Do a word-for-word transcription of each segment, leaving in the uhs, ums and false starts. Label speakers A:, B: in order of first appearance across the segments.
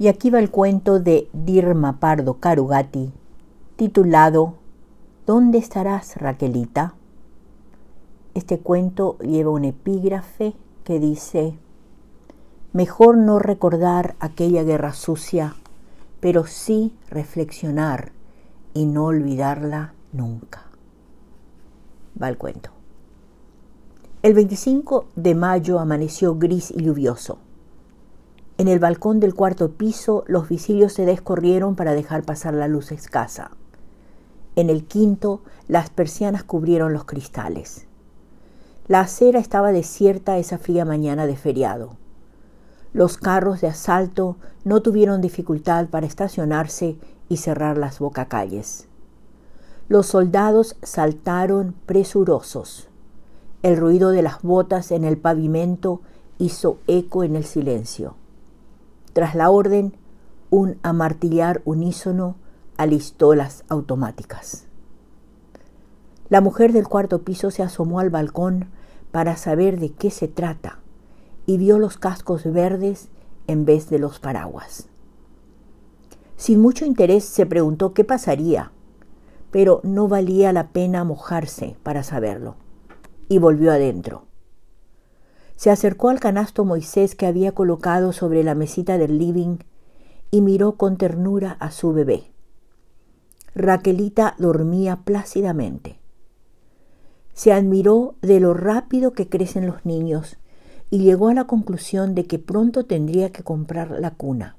A: Y aquí va el cuento de Dirma Pardo Carugati, titulado ¿Dónde estarás, Raquelita? Este cuento lleva un epígrafe que dice: mejor no recordar aquella guerra sucia, pero sí reflexionar y no olvidarla nunca. Va el cuento. El veinticinco de mayo amaneció gris y lluvioso. En el balcón del cuarto piso los visillos se descorrieron para dejar pasar la luz escasa. En el quinto las persianas cubrieron los cristales. La acera estaba desierta esa fría mañana de feriado. Los carros de asalto no tuvieron dificultad para estacionarse y cerrar las bocacalles. Los soldados saltaron presurosos. El ruido de las botas en el pavimento hizo eco en el silencio. Tras la orden, un amartillar unísono alistó las automáticas. La mujer del cuarto piso se asomó al balcón para saber de qué se trata y vio los cascos verdes en vez de los paraguas. Sin mucho interés se preguntó qué pasaría, pero no valía la pena mojarse para saberlo, y volvió adentro. Se acercó al canasto Moisés que había colocado sobre la mesita del living y miró con ternura a su bebé. Raquelita dormía plácidamente. Se admiró de lo rápido que crecen los niños y llegó a la conclusión de que pronto tendría que comprar la cuna.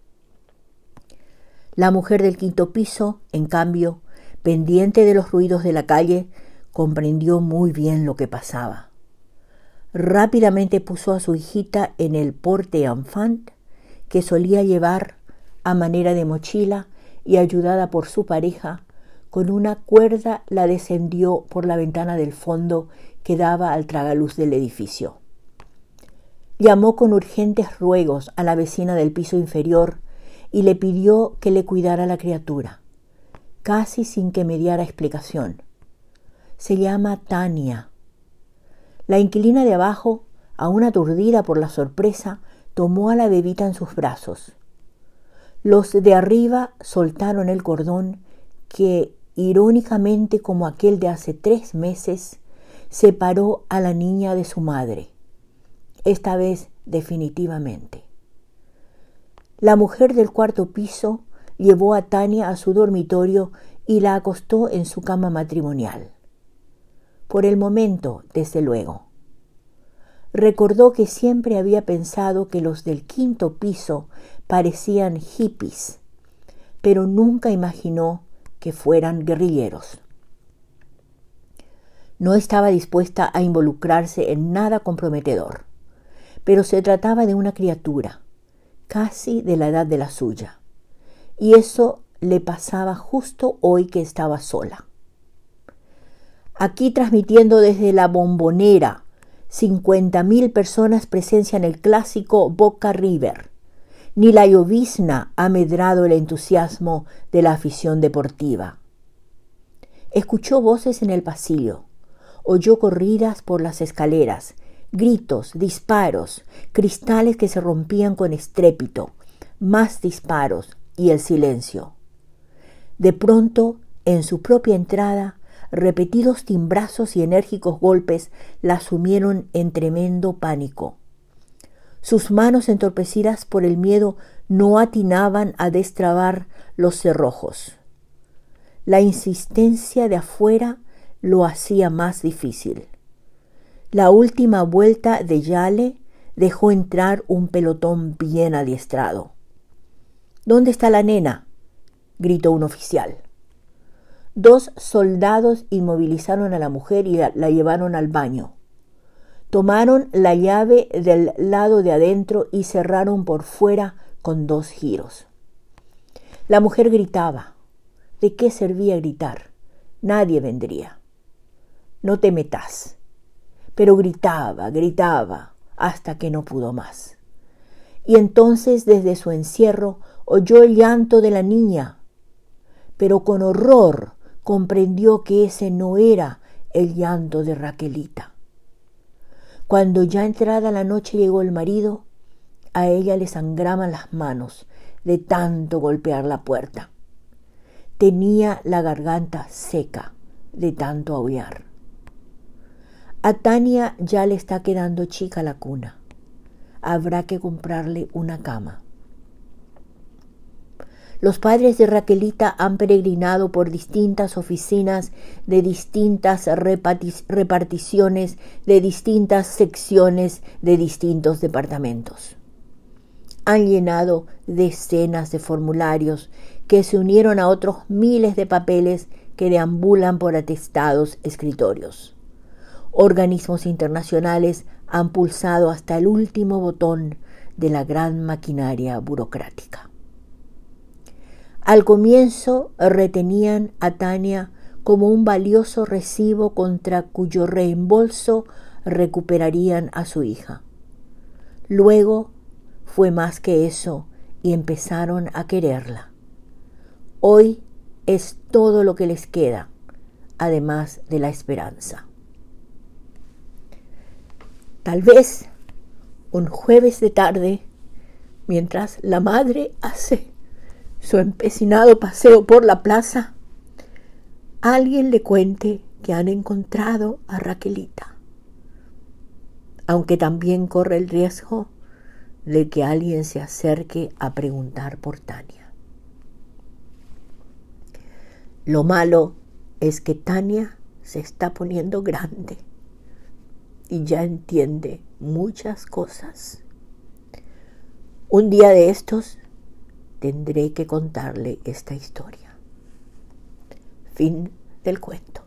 A: La mujer del quinto piso, en cambio, pendiente de los ruidos de la calle, comprendió muy bien lo que pasaba. Rápidamente puso a su hijita en el porte-enfant que solía llevar a manera de mochila y, ayudada por su pareja, con una cuerda la descendió por la ventana del fondo que daba al tragaluz del edificio. Llamó con urgentes ruegos a la vecina del piso inferior y le pidió que le cuidara a la criatura, casi sin que me diera explicación. Se llama Tania. La inquilina de abajo, aún aturdida por la sorpresa, tomó a la bebita en sus brazos. Los de arriba soltaron el cordón que, irónicamente como aquel de hace tres meses, separó a la niña de su madre, esta vez definitivamente. La mujer del cuarto piso llevó a Tania a su dormitorio y la acostó en su cama matrimonial. Por el momento, desde luego. Recordó que siempre había pensado que los del quinto piso parecían hippies, pero nunca imaginó que fueran guerrilleros. No estaba dispuesta a involucrarse en nada comprometedor, pero se trataba de una criatura, casi de la edad de la suya, y eso le pasaba justo hoy que estaba sola. Aquí, transmitiendo desde la Bombonera, cincuenta mil personas presencian el clásico Boca River. Ni la llovizna ha medrado el entusiasmo de la afición deportiva. Escuchó voces en el pasillo, oyó corridas por las escaleras, gritos, disparos, cristales que se rompían con estrépito, más disparos y el silencio. De pronto, en su propia entrada, repetidos timbrazos y enérgicos golpes la sumieron en tremendo pánico. Sus manos, entorpecidas por el miedo, no atinaban a destrabar los cerrojos. La insistencia de afuera lo hacía más difícil. La última vuelta de Yale dejó entrar un pelotón bien adiestrado. «¿Dónde está la nena?», gritó un oficial. Dos soldados inmovilizaron a la mujer y la, la llevaron al baño. Tomaron la llave del lado de adentro y cerraron por fuera con dos giros. La mujer gritaba. ¿De qué servía gritar? Nadie vendría. «No te metas». Pero gritaba, gritaba, hasta que no pudo más. Y entonces, desde su encierro, oyó el llanto de la niña. Pero con horror comprendió que ese no era el llanto de Raquelita. Cuando ya entrada la noche llegó el marido, a ella le sangraban las manos de tanto golpear la puerta. Tenía la garganta seca de tanto aullar. A Tania ya le está quedando chica la cuna. Habrá que comprarle una cama. Los padres de Raquelita han peregrinado por distintas oficinas de distintas reparticiones, de distintas secciones, de distintos departamentos. Han llenado decenas de formularios que se unieron a otros miles de papeles que deambulan por atestados escritorios. Organismos internacionales han pulsado hasta el último botón de la gran maquinaria burocrática. Al comienzo retenían a Tania como un valioso recibo contra cuyo reembolso recuperarían a su hija. Luego fue más que eso y empezaron a quererla. Hoy es todo lo que les queda, además de la esperanza. Tal vez un jueves de tarde, mientras la madre hace su empecinado paseo por la plaza, alguien le cuente que han encontrado a Raquelita, aunque también corre el riesgo de que alguien se acerque a preguntar por Tania. Lo malo es que Tania se está poniendo grande y ya entiende muchas cosas. Un día de estos tendré que contarle esta historia. Fin del cuento.